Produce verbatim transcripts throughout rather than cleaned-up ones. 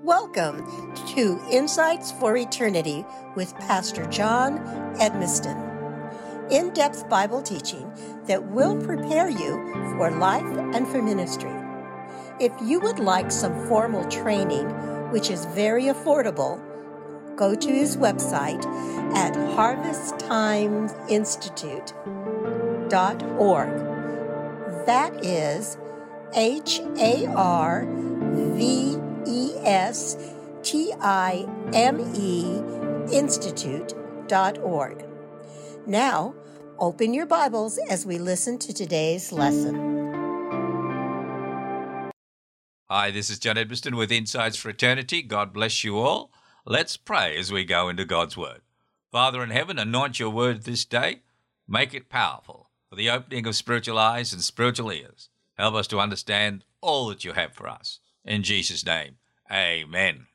Welcome to Insights for Eternity with Pastor John Edmiston. In-depth Bible teaching that will prepare you for life and for ministry. If you would like some formal training, which is very affordable, go to his website at harvest time institute dot org. That is H A R V E S T I M E institute dot org. Now, open your Bibles as we listen to today's lesson. Hi, this is John Edmiston with Insights for Eternity. God bless you all. Let's pray as we go into God's Word. Father in heaven, anoint your Word this day. Make it powerful for the opening of spiritual eyes and spiritual ears. Help us to understand all that you have for us. In Jesus' name, amen.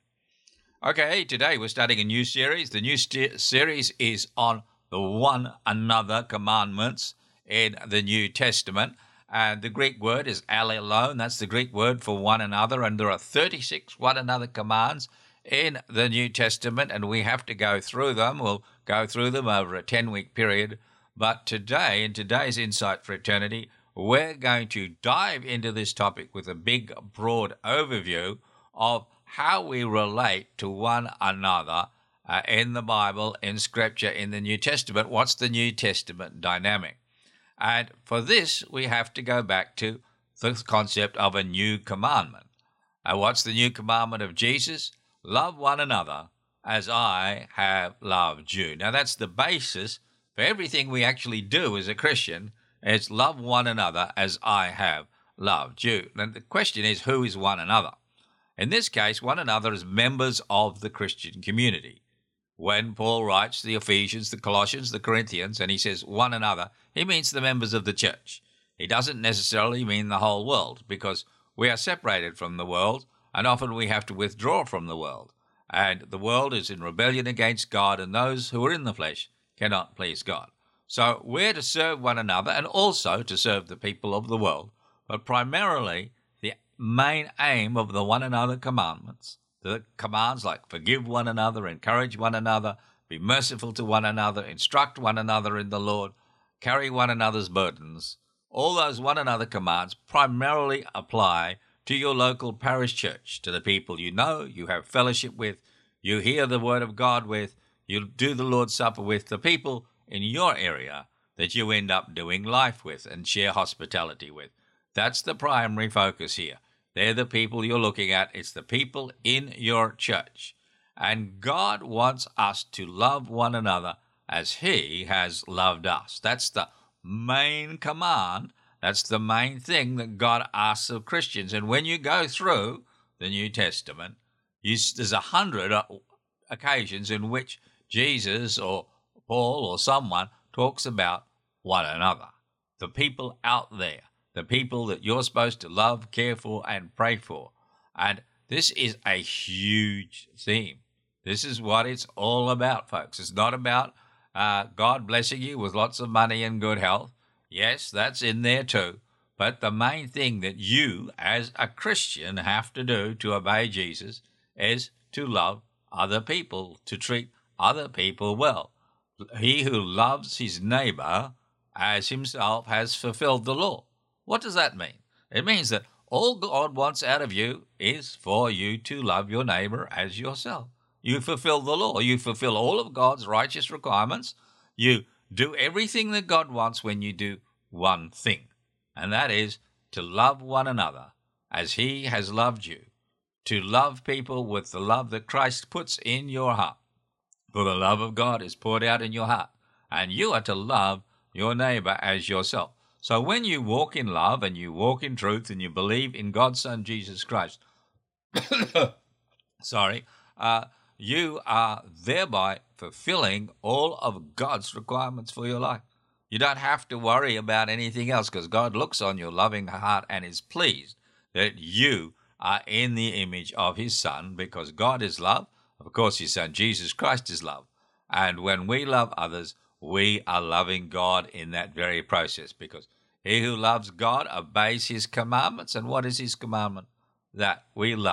Okay, today we're starting a new series. The new st- series is on the one another commandments in the New Testament. And the Greek word is allelon. That's the Greek word for one another. And there are thirty-six one another commands in the New Testament, and we have to go through them. We'll go through them over a ten-week period. But today, in today's Insight for Eternity, we're going to dive into this topic with a big, broad overview of how we relate to one another uh, in the Bible, in Scripture, in the New Testament. What's the New Testament dynamic? And for this, we have to go back to the concept of a new commandment. And what's the new commandment of Jesus? Love one another as I have loved you. Now, that's the basis for everything we actually do as a Christian, is love one another as I have loved you. And the question is, who is one another? In this case, one another is members of the Christian community. When Paul writes the Ephesians, the Colossians, the Corinthians, and he says one another, he means the members of the church. He doesn't necessarily mean the whole world, because we are separated from the world, and often we have to withdraw from the world. And the world is in rebellion against God, and those who are in the flesh cannot please God. So we're to serve one another and also to serve the people of the world, but primarily the main aim of the one another commandments, the commands like forgive one another, encourage one another, be merciful to one another, instruct one another in the Lord, carry one another's burdens. All those one another commands primarily apply to your local parish church, to the people you know, you have fellowship with, you hear the word of God with, you do the Lord's Supper with, the people in your area that you end up doing life with and share hospitality with. That's the primary focus here. They're the people you're looking at. It's the people in your church. And God wants us to love one another as He has loved us. That's the main command. That's the main thing that God asks of Christians. And when you go through the New Testament, you, there's a hundred occasions in which Jesus or Paul or someone talks about one another. The people out there. The people that you're supposed to love, care for, and pray for. And this is a huge theme. This is what it's all about, folks. It's not about uh, God blessing you with lots of money and good health. Yes, that's in there too. But the main thing that you, as a Christian, have to do to obey Jesus is to love other people, to treat other people well. He who loves his neighbor as himself has fulfilled the law. What does that mean? It means that all God wants out of you is for you to love your neighbor as yourself. You fulfill the law. You fulfill all of God's righteous requirements. You do everything that God wants when you do one thing, and that is to love one another as He has loved you, to love people with the love that Christ puts in your heart. For the love of God is poured out in your heart, and you are to love your neighbor as yourself. So when you walk in love and you walk in truth and you believe in God's Son, Jesus Christ, sorry, uh, you are thereby fulfilling all of God's requirements for your life. You don't have to worry about anything else because God looks on your loving heart and is pleased that you are in the image of His Son, because God is love. Of course, His Son, Jesus Christ, is love. And when we love others, we are loving God in that very process, because he who loves God obeys His commandments. And what is His commandment? That we love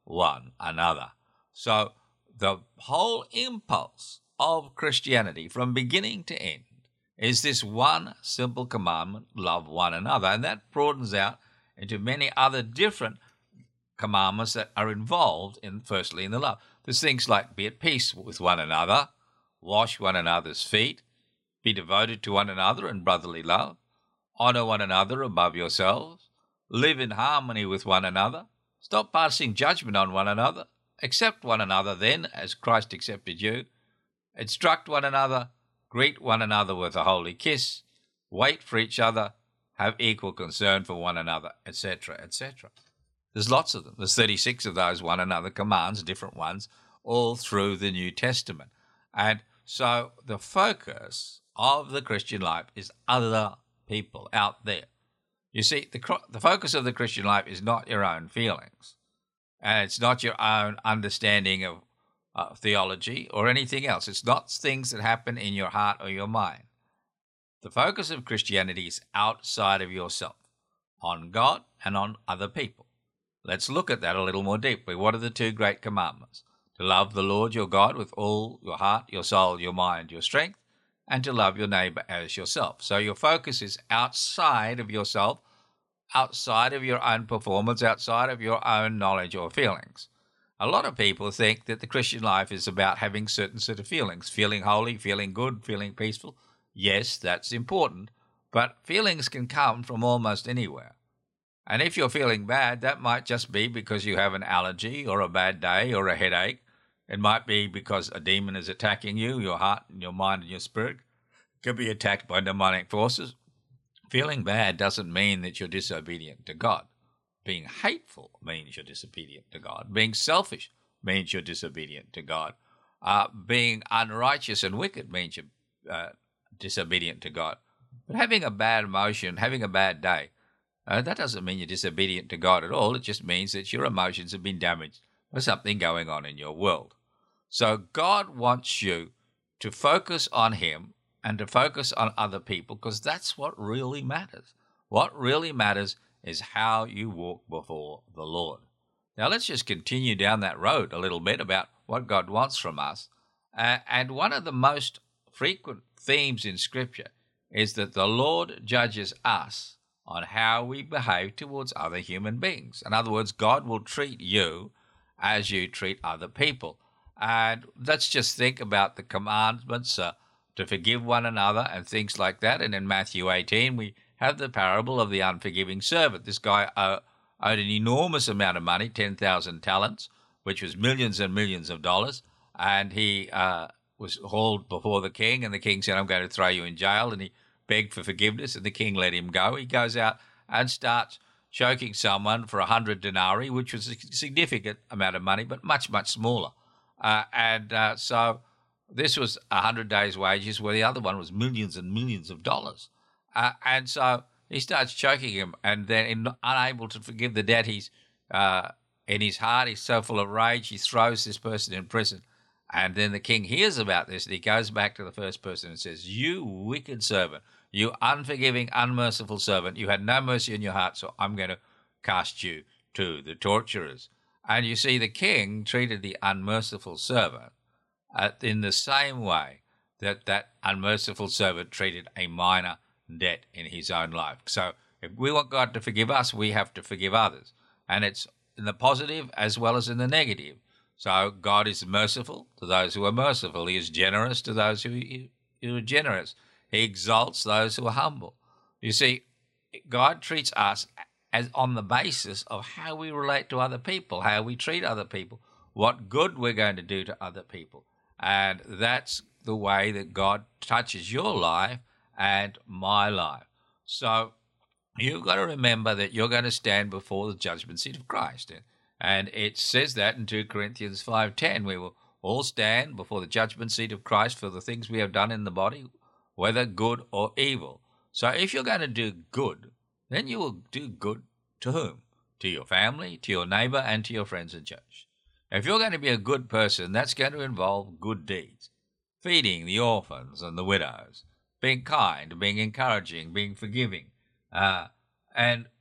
one another. So the whole impulse of Christianity from beginning to end is this one simple commandment, love one another. And that broadens out into many other different commandments that are involved in, firstly, in the love. There's things like be at peace with one another, wash one another's feet, be devoted to one another in brotherly love, honor one another above yourselves, live in harmony with one another, stop passing judgment on one another, accept one another then as Christ accepted you, instruct one another, greet one another with a holy kiss, wait for each other, have equal concern for one another, et cetera, et cetera. There's lots of them. There's thirty-six of those one another commands, different ones, all through the New Testament. And so the focus of the Christian life is other people out there. You see, the, the focus of the Christian life is not your own feelings, and it's not your own understanding of uh, theology or anything else. It's not things that happen in your heart or your mind. The focus of Christianity is outside of yourself, on God and on other people. Let's look at that a little more deeply. What are the two great commandments? To love the Lord your God with all your heart, your soul, your mind, your strength, and to love your neighbor as yourself. So your focus is outside of yourself, outside of your own performance, outside of your own knowledge or feelings. A lot of people think that the Christian life is about having certain sort of feelings, feeling holy, feeling good, feeling peaceful. Yes, that's important, but feelings can come from almost anywhere. And if you're feeling bad, that might just be because you have an allergy or a bad day or a headache. It might be because a demon is attacking you, your heart and your mind and your spirit can be attacked by demonic forces. Feeling bad doesn't mean that you're disobedient to God. Being hateful means you're disobedient to God. Being selfish means you're disobedient to God. Uh, being unrighteous and wicked means you're uh, disobedient to God. But having a bad emotion, having a bad day, Uh, that doesn't mean you're disobedient to God at all. It just means that your emotions have been damaged by something going on in your world. So God wants you to focus on Him and to focus on other people, because that's what really matters. What really matters is how you walk before the Lord. Now let's just continue down that road a little bit about what God wants from us. Uh, and one of the most frequent themes in Scripture is that the Lord judges us on how we behave towards other human beings. In other words, God will treat you as you treat other people. And let's just think about the commandments uh, to forgive one another and things like that. And in Matthew eighteen, we have the parable of the unforgiving servant. This guy uh, owed an enormous amount of money, ten thousand talents, which was millions and millions of dollars. And he uh, was hauled before the king, and the king said, I'm going to throw you in jail. And he begged for forgiveness, and the king let him go. He goes out and starts choking someone for a hundred denarii, which was a significant amount of money, but much, much smaller. Uh, and uh, so this was a hundred days' wages, where the other one was millions and millions of dollars. Uh, and so he starts choking him, and then in, unable to forgive the debt, he's uh, in his heart, he's so full of rage, he throws this person in prison. And then the king hears about this, and he goes back to the first person and says, you wicked servant, you unforgiving, unmerciful servant, you had no mercy in your heart, so I'm going to cast you to the torturers. And you see, the king treated the unmerciful servant uh, in the same way that that unmerciful servant treated a minor debt in his own life. So if we want God to forgive us, we have to forgive others. And it's in the positive as well as in the negative. So God is merciful to those who are merciful. He is generous to those who, who are generous. He exalts those who are humble. You see, God treats us as on the basis of how we relate to other people, how we treat other people, what good we're going to do to other people. And that's the way that God touches your life and my life. So you've got to remember that you're going to stand before the judgment seat of Christ. And it says that in two Corinthians five ten, we will all stand before the judgment seat of Christ for the things we have done in the body, whether good or evil. So if you're going to do good, then you will do good to whom? To your family, to your neighbor, and to your friends in church. If you're going to be a good person, that's going to involve good deeds, feeding the orphans and the widows, being kind, being encouraging, being forgiving, uh, and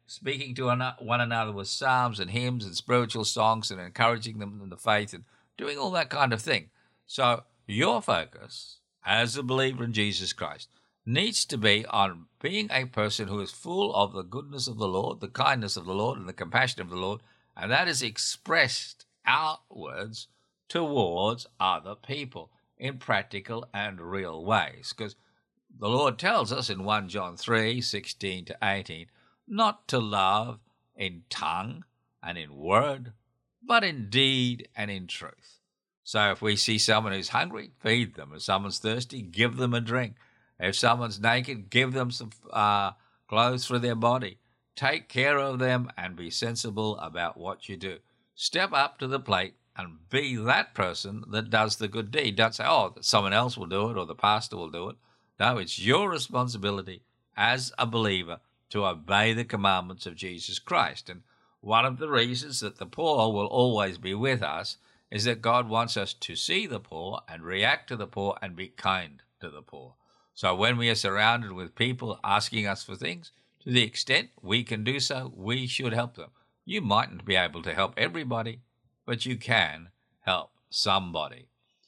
speaking to one another with psalms and hymns and spiritual songs and encouraging them in the faith and doing all that kind of thing. So your focus as a believer in Jesus Christ needs to be on being a person who is full of the goodness of the Lord, the kindness of the Lord, and the compassion of the Lord, and that is expressed outwards towards other people in practical and real ways. Because the Lord tells us in First John three, sixteen to eighteen, not to love in tongue and in word, but in deed and in truth. So if we see someone who's hungry, feed them. If someone's thirsty, give them a drink. If someone's naked, give them some uh, clothes for their body. Take care of them and be sensible about what you do. Step up to the plate and be that person that does the good deed. Don't say, oh, someone else will do it or the pastor will do it. No, it's your responsibility as a believer to obey the commandments of Jesus Christ. And one of the reasons that the poor will always be with us is that God wants us to see the poor and react to the poor and be kind to the poor. So when we are surrounded with people asking us for things, to the extent we can do so, we should help them. You mightn't be able to help everybody, but you can help somebody.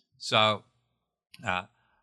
So uh,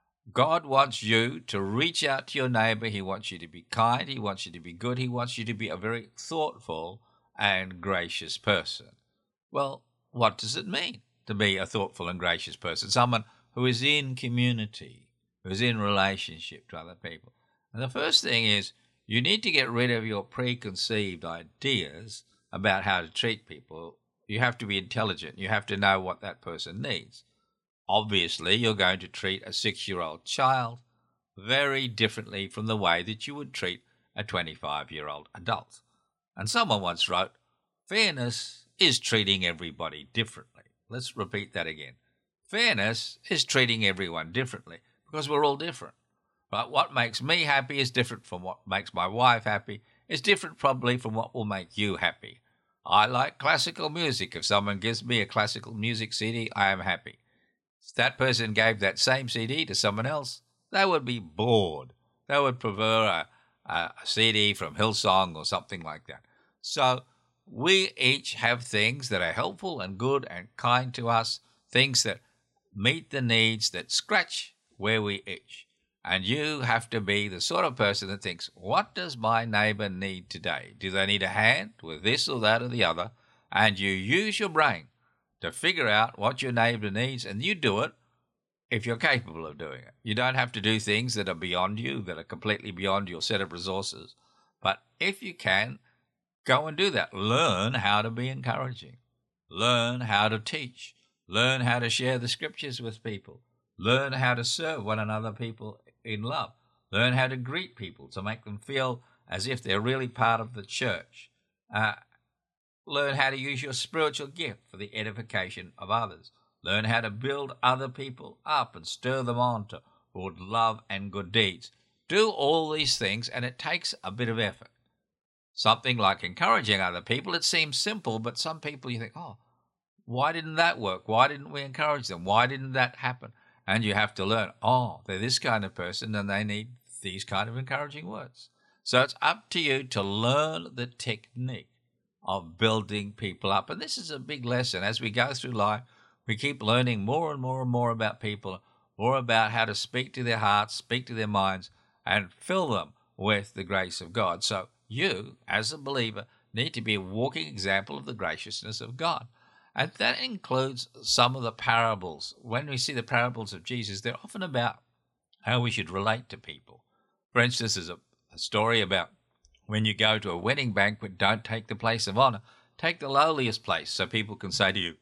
God wants you to reach out to your neighbor. He wants you to be kind. He wants you to be good. He wants you to be a very thoughtful and gracious person. Well, what does it mean to be a thoughtful and gracious person? Someone who is in community, who is in relationship to other people. And the first thing is you need to get rid of your preconceived ideas about how to treat people. You have to be intelligent. You have to know what that person needs. Obviously, you're going to treat a six-year-old child very differently from the way that you would treat a twenty-five-year-old adult. And someone once wrote, fairness is treating everybody differently. Let's repeat that again. Fairness is treating everyone differently because we're all different. But what makes me happy is different from what makes my wife happy, is different probably from what will make you happy. I like classical music. If someone gives me a classical music C D, I am happy. If that person gave that same C D to someone else, they would be bored. They would prefer a, a C D from Hillsong or something like that. So we each have things that are helpful and good and kind to us, things that meet the needs, that scratch where we itch. And you have to be the sort of person that thinks, what does my neighbor need today? Do they need a hand with this or that or the other? And you use your brain to figure out what your neighbor needs, and you do it if you're capable of doing it. You don't have to do things that are beyond you, that are completely beyond your set of resources. But if you can, go and do that. Learn how to be encouraging. Learn how to teach. Learn how to share the scriptures with people. Learn how to serve one another, people in love. Learn how to greet people to make them feel as if they're really part of the church. Uh, learn how to use your spiritual gift for the edification of others. Learn how to build other people up and stir them on to good love and good deeds. Do all these things, and it takes a bit of effort. Something like encouraging other people, it seems simple, but some people you think, oh, why didn't that work? Why didn't we encourage them? Why didn't that happen? And you have to learn, oh, they're this kind of person and they need these kind of encouraging words. So it's up to you to learn the technique of building people up. And this is a big lesson. As we go through life, we keep learning more and more and more about people, more about how to speak to their hearts, speak to their minds, and fill them with the grace of God. So you, as a believer, need to be a walking example of the graciousness of God. And that includes some of the parables. When we see the parables of Jesus, they're often about how we should relate to people. For instance, there's a, a story about when you go to a wedding banquet, don't take the place of honor. Take the lowliest place so people can say to you,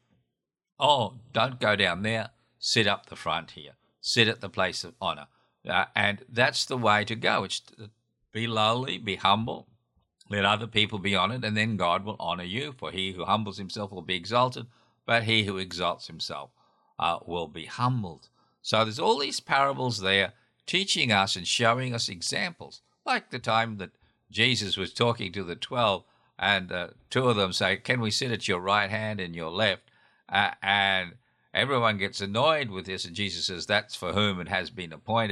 oh, don't go down there, sit up the front here, sit at the place of honor. Uh, and that's the way to go. It's to be lowly, be humble. Let other people be honored, and then God will honor you. For he who humbles himself will be exalted, but he who exalts himself uh, will be humbled. So there's all these parables there teaching us and showing us examples, like the time that Jesus was talking to the twelve, and uh, two of them say, can we sit at your right hand and your left? Uh, and everyone gets annoyed with this, and Jesus says, that's for whom it has been appointed.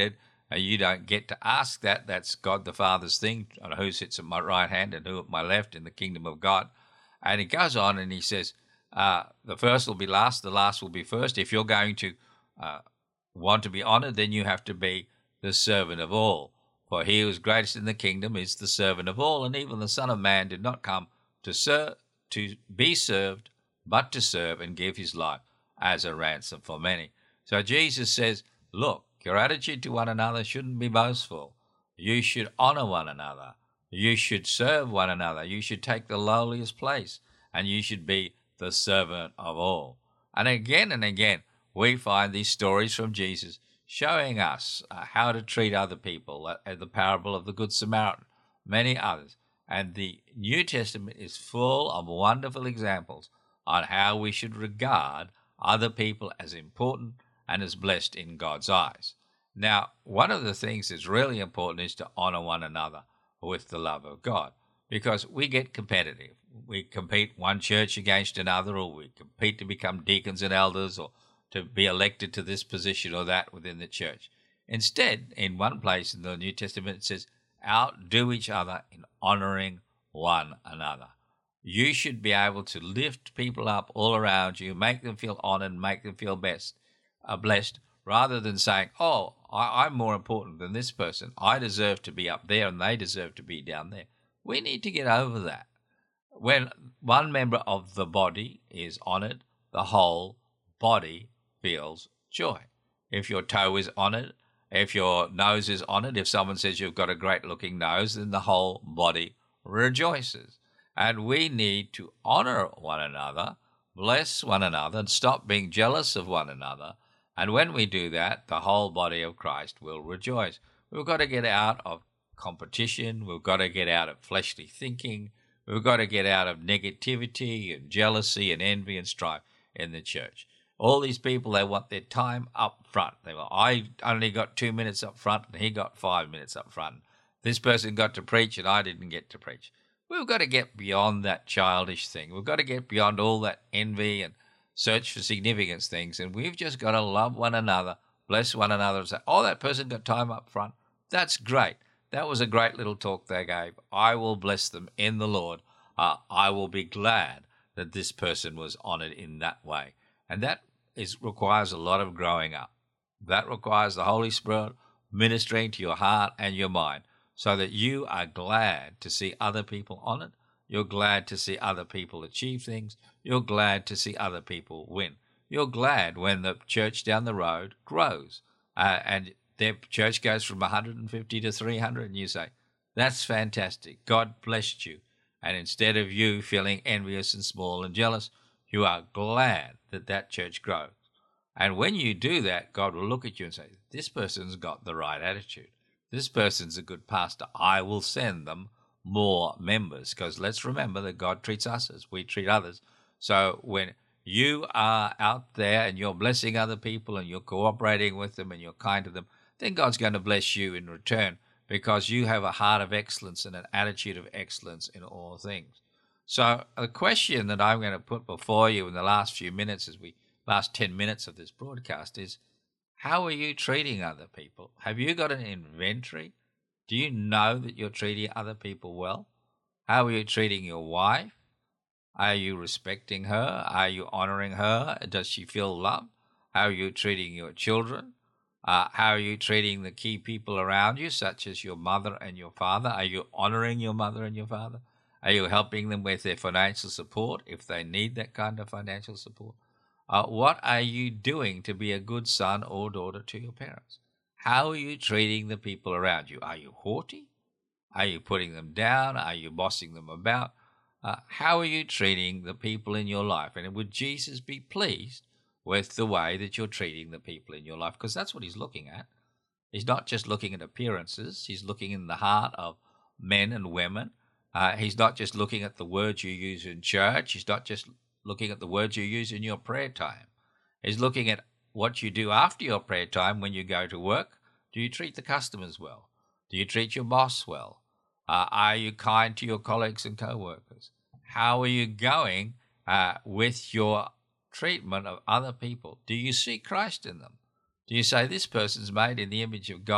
Uh, you don't get to ask that. That's God the Father's thing, on who sits at my right hand and who at my left in the kingdom of God. And he goes on and he says, uh, the first will be last, the last will be first. If you're going to uh, want to be honored, then you have to be the servant of all. For he who is greatest in the kingdom is the servant of all. And even the Son of Man did not come to serve, to be served, but to serve and give his life as a ransom for many. So Jesus says, look, your attitude to one another shouldn't be boastful. You should honor one another. You should serve one another. You should take the lowliest place, and you should be the servant of all. And again and again, we find these stories from Jesus showing us uh, how to treat other people, uh, the parable of the Good Samaritan, many others. And the New Testament is full of wonderful examples on how we should regard other people as important and as blessed in God's eyes. Now, one of the things that's really important is to honor one another with the love of God, because we get competitive. We compete one church against another, or we compete to become deacons and elders, or to be elected to this position or that within the church. Instead, in one place in the New Testament, it says, outdo each other in honoring one another. You should be able to lift people up all around you, make them feel honored, make them feel best, uh, blessed, rather than saying, oh, I, I'm more important than this person. I deserve to be up there and they deserve to be down there. We need to get over that. When one member of the body is honored, the whole body feels joy. If your toe is honored, if your nose is honored, if someone says you've got a great looking nose, then the whole body rejoices. And we need to honor one another, bless one another, and stop being jealous of one another. And when we do that, the whole body of Christ will rejoice. We've got to get out of competition. We've got to get out of fleshly thinking. We've got to get out of negativity and jealousy and envy and strife in the church. All these people, they want their time up front. They want, I only got two minutes up front and he got five minutes up front. This person got to preach and I didn't get to preach. We've got to get beyond that childish thing. We've got to get beyond all that envy and search for significance things. And we've just got to love one another, bless one another, and say, oh, that person got time up front. That's great. That was a great little talk they gave. I will bless them in the Lord. Uh, I will be glad that this person was honored in that way. And that is requires a lot of growing up. That requires the Holy Spirit ministering to your heart and your mind, so that you are glad to see other people honored. You're glad to see other people achieve things. You're glad to see other people win. You're glad when the church down the road grows uh, and their church goes from one hundred fifty to three hundred, and you say, that's fantastic. God blessed you. And instead of you feeling envious and small and jealous, you are glad that that church grows. And when you do that, God will look at you and say, this person's got the right attitude. This person's a good pastor. I will send them more members, because let's remember that God treats us as we treat others. So when you are out there and you're blessing other people and you're cooperating with them and you're kind to them, then God's going to bless you in return, because you have a heart of excellence and an attitude of excellence in all things. So the question that I'm going to put before you in the last few minutes, as we last ten minutes of this broadcast, is how are you treating other people? Have you got an inventory? Do you know that you're treating other people well? How are you treating your wife? Are you respecting her? Are you honoring her? Does she feel loved? How are you treating your children? Uh, how are you treating the key people around you, such as your mother and your father? Are you honoring your mother and your father? Are you helping them with their financial support if they need that kind of financial support? Uh, what are you doing to be a good son or daughter to your parents? How are you treating the people around you? Are you haughty? Are you putting them down? Are you bossing them about? Uh, how are you treating the people in your life? And would Jesus be pleased with the way that you're treating the people in your life? Because that's what he's looking at. He's not just looking at appearances. He's looking in the heart of men and women. Uh, he's not just looking at the words you use in church. He's not just looking at the words you use in your prayer time. He's looking at what you do after your prayer time when you go to work. Do you treat the customers well? Do you treat your boss well? Uh, are you kind to your colleagues and co-workers? How are you going uh, with your treatment of other people? Do you see Christ in them? Do you say, this person's made in the image of God?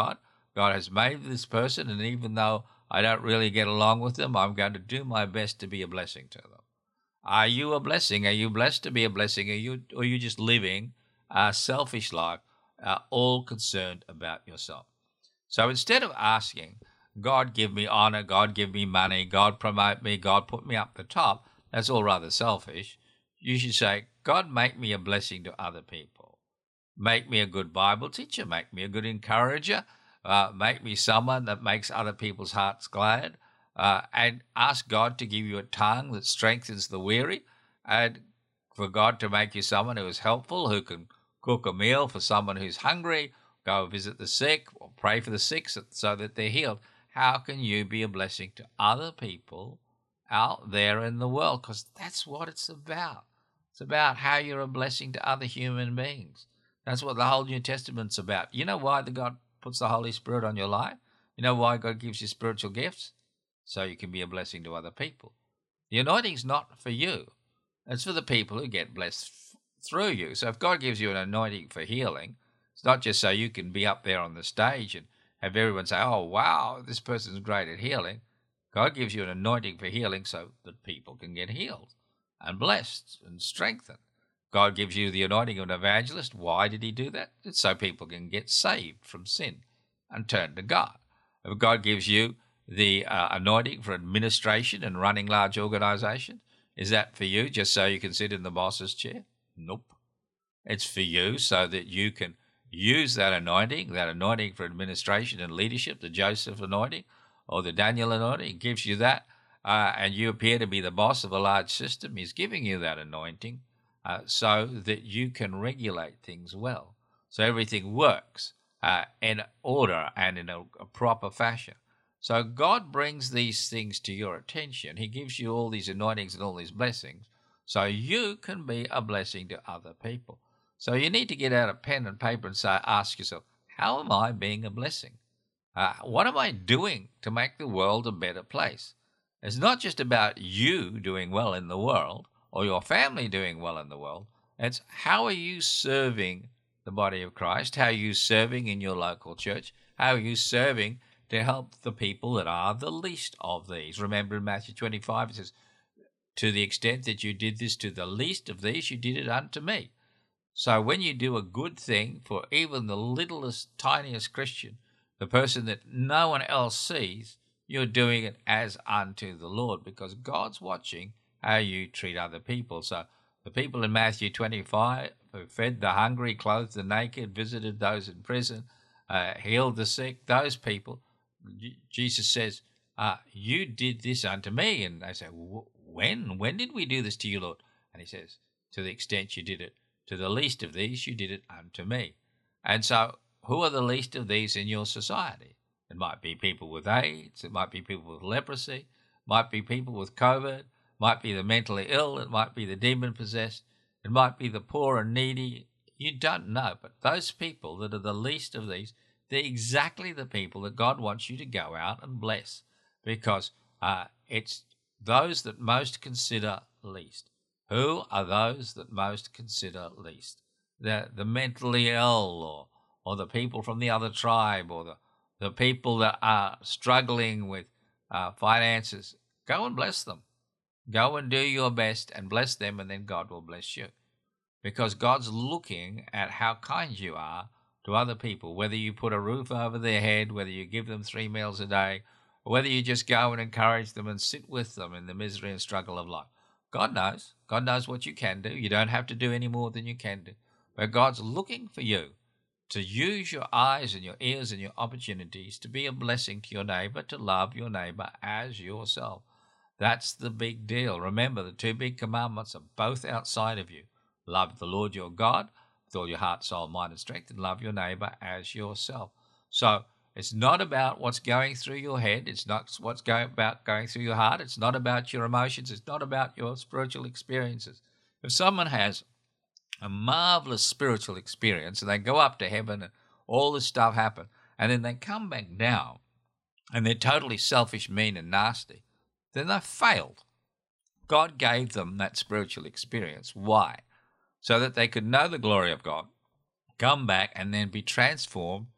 God has made this person, and even though I don't really get along with them, I'm going to do my best to be a blessing to them. Are you a blessing? Are you blessed to be a blessing? Are you, or are you just living a selfish life, uh, all concerned about yourself? So instead of asking, God give me honor, God give me money, God promote me, God put me up the top, that's all rather selfish. You should say, God, make me a blessing to other people. Make me a good Bible teacher, make me a good encourager, uh, make me someone that makes other people's hearts glad, uh, and ask God to give you a tongue that strengthens the weary, and for God to make you someone who is helpful, who can cook a meal for someone who's hungry, go visit the sick, or pray for the sick so that they're healed. How can you be a blessing to other people out there in the world? Because that's what it's about. It's about how you're a blessing to other human beings. That's what the whole New Testament's about. You know why the God puts the Holy Spirit on your life? You know why God gives you spiritual gifts? So you can be a blessing to other people. The anointing's not for you. It's for the people who get blessed f- through you. So if God gives you an anointing for healing, it's not just so you can be up there on the stage and have everyone say, oh, wow, this person's great at healing. God gives you an anointing for healing so that people can get healed and blessed and strengthened. God gives you the anointing of an evangelist. Why did he do that? It's so people can get saved from sin and turn to God. If God gives you the uh, anointing for administration and running large organizations, is that for you just so you can sit in the boss's chair? Nope. It's for you so that you can use that anointing, that anointing for administration and leadership, the Joseph anointing or the Daniel anointing. It gives you that, uh, and you appear to be the boss of a large system. He's giving you that anointing uh, so that you can regulate things well, so everything works uh, in order and in a, a proper fashion. So God brings these things to your attention. He gives you all these anointings and all these blessings so you can be a blessing to other people. So you need to get out a pen and paper and say, ask yourself, how am I being a blessing? Uh, what am I doing to make the world a better place? It's not just about you doing well in the world or your family doing well in the world. It's how are you serving the body of Christ? How are you serving in your local church? How are you serving to help the people that are the least of these? Remember in Matthew twenty-five, it says, to the extent that you did this to the least of these, you did it unto me. So when you do a good thing for even the littlest, tiniest Christian, the person that no one else sees, you're doing it as unto the Lord, because God's watching how you treat other people. So the people in Matthew twenty-five who fed the hungry, clothed the naked, visited those in prison, uh, healed the sick, those people, Jesus says, uh, you did this unto me. And they say, when? When did we do this to you, Lord? And he says, to the extent you did it to the least of these, you did it unto me. And so who are the least of these in your society? It might be people with AIDS, it might be people with leprosy, it might be people with COVID, it might be the mentally ill, it might be the demon-possessed, it might be the poor and needy. You don't know, but those people that are the least of these, they're exactly the people that God wants you to go out and bless, because uh, it's those that most consider least. Who are those that most consider least? The, the mentally ill, or, or the people from the other tribe, or the, the people that are struggling with uh, finances. Go and bless them. Go and do your best and bless them, and then God will bless you. Because God's looking at how kind you are to other people, whether you put a roof over their head, whether you give them three meals a day, or whether you just go and encourage them and sit with them in the misery and struggle of life. God knows. God knows what you can do. You don't have to do any more than you can do. But God's looking for you to use your eyes and your ears and your opportunities to be a blessing to your neighbor, to love your neighbor as yourself. That's the big deal. Remember, the two big commandments are both outside of you. Love the Lord your God with all your heart, soul, mind, and strength, and love your neighbor as yourself. So it's not about what's going through your head. It's not what's going about going through your heart. It's not about your emotions. It's not about your spiritual experiences. If someone has a marvelous spiritual experience and they go up to heaven and all this stuff happen, and then they come back down and they're totally selfish, mean, and nasty, then they've failed. God gave them that spiritual experience. Why? So that they could know the glory of God, come back, and then be transformed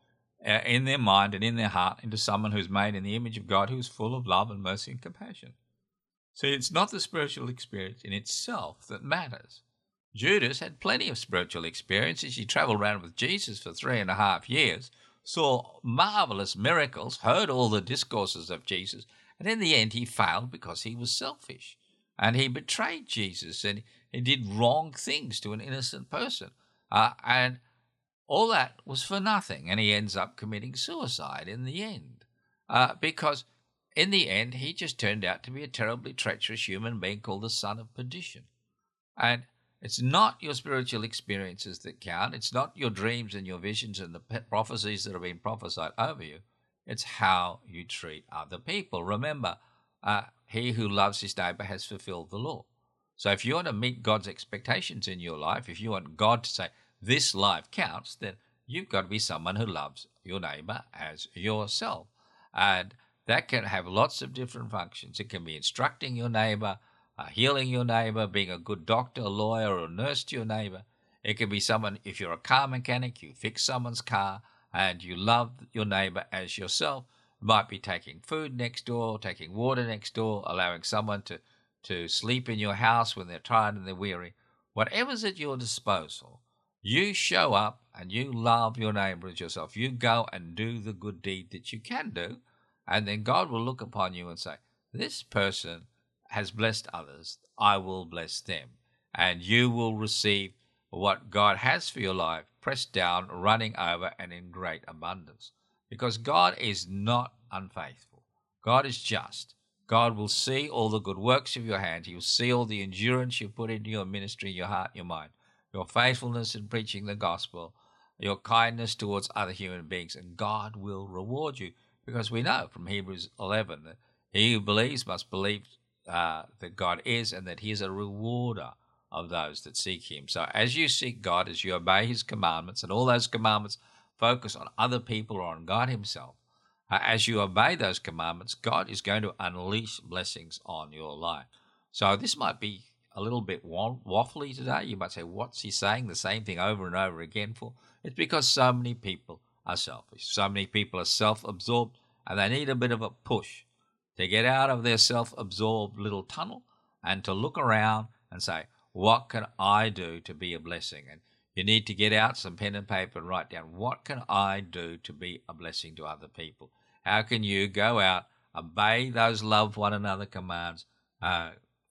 uh, in their mind and in their heart into someone who's made in the image of God, who's full of love and mercy and compassion. See, it's not the spiritual experience in itself that matters. Judas had plenty of spiritual experiences. He traveled around with Jesus for three and a half years, saw marvelous miracles, heard all the discourses of Jesus, and in the end he failed because he was selfish. And he betrayed Jesus, and he did wrong things to an innocent person. Uh, and all that was for nothing, and he ends up committing suicide in the end. Uh, because in the end, he just turned out to be a terribly treacherous human being called the son of perdition. And it's not your spiritual experiences that count. It's not your dreams and your visions and the prophecies that have been prophesied over you. It's how you treat other people. Remember, uh, he who loves his neighbor has fulfilled the law. So if you want to meet God's expectations in your life, if you want God to say, this life counts, then you've got to be someone who loves your neighbor as yourself. And that can have lots of different functions. It can be instructing your neighbor, uh, healing your neighbor, being a good doctor, a lawyer, or a nurse to your neighbor. It can be someone, if you're a car mechanic, you fix someone's car and you love your neighbor as yourself. It might be taking food next door, taking water next door, allowing someone to, to sleep in your house when they're tired and they're weary. Whatever's at your disposal, you show up and you love your neighbor as yourself. You go and do the good deed that you can do, and then God will look upon you and say, this person has blessed others, I will bless them. And you will receive what God has for your life, pressed down, running over, and in great abundance. Because God is not unfaithful. God is just. God will see all the good works of your hand. He will see all the endurance you put into your ministry, your heart, your mind, your faithfulness in preaching the gospel, your kindness towards other human beings, and God will reward you. Because we know from Hebrews eleven that he who believes must believe uh, that God is, and that he is a rewarder of those that seek him. So as you seek God, as you obey his commandments, and all those commandments focus on other people or on God himself, uh, as you obey those commandments, God is going to unleash blessings on your life. So this might be a little bit waffly today. You might say, what's he saying the same thing over and over again for? It's because so many people are selfish. So many people are self-absorbed, and they need a bit of a push to get out of their self-absorbed little tunnel and to look around and say, what can I do to be a blessing? And you need to get out some pen and paper and write down, what can I do to be a blessing to other people? How can you go out, obey those love one another commands, uh,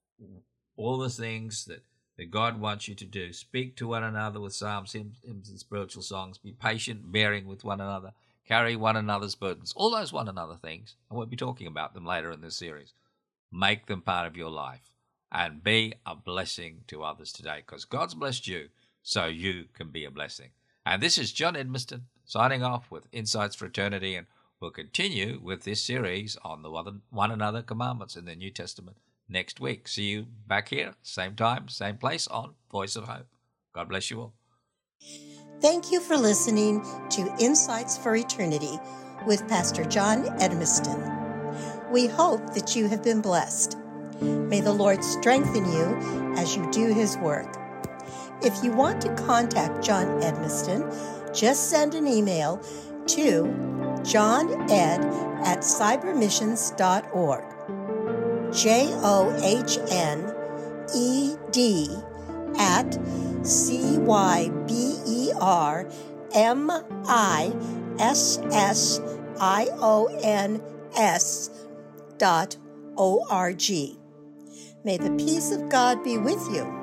all the things that, that God wants you to do. Speak to one another with psalms, hymns, hymns and spiritual songs. Be patient, bearing with one another. Carry one another's burdens. All those one another things, and we'll be talking about them later in this series. Make them part of your life and be a blessing to others today, because God's blessed you so you can be a blessing. And this is John Edmiston signing off with Insights for Eternity, and we'll continue with this series on the one another commandments in the New Testament next week. See you back here, same time, same place on Voice of Hope. God bless you all. Thank you for listening to Insights for Eternity with Pastor John Edmiston. We hope that you have been blessed. May the Lord strengthen you as you do his work. If you want to contact John Edmiston, just send an email to johned at cybermissions dot org. J O H N E D at C Y B E R M I S S I O N S dot O R G. May the peace of God be with you.